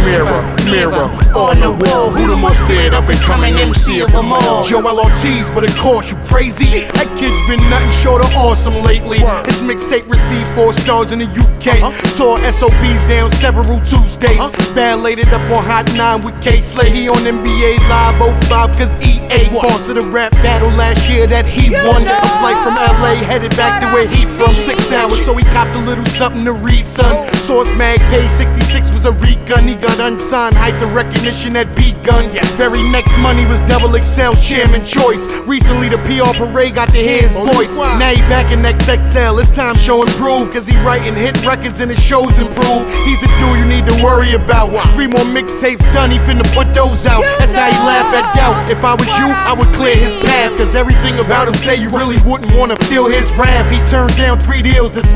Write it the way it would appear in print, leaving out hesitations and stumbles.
Mirror, mirror on the wall, who the most feared up and coming MC of them all? Joe Ortiz, but it calls you crazy. That kid's been nothing short of awesome lately. His mixtape received 4 stars in the UK. Tore SOBs down several Tuesdays. Violated up on Hot 9 with K-Slay. He on NBA Live 05 cause EA sponsored a rap battle last year that he won. A flight from LA headed back to where he from. 6 hours, so he copped a little something to read, son. Source Mag paid 66 was a recon. He got unsigned, hype the recognition that begun. Very next money was Double XL's chairman choice. Recently the PR parade got to hear his voice. Now he back in XXL, it's time show and prove. Cause he writing hit records and his shows improve. He's the dude you need to worry about. 3 more mixtapes done, he finna put those out. That's how he laugh at doubt. If I was you, I would clear his path. Cause everything about him say you really wouldn't wanna feel his wrath. He turned down 3 deals this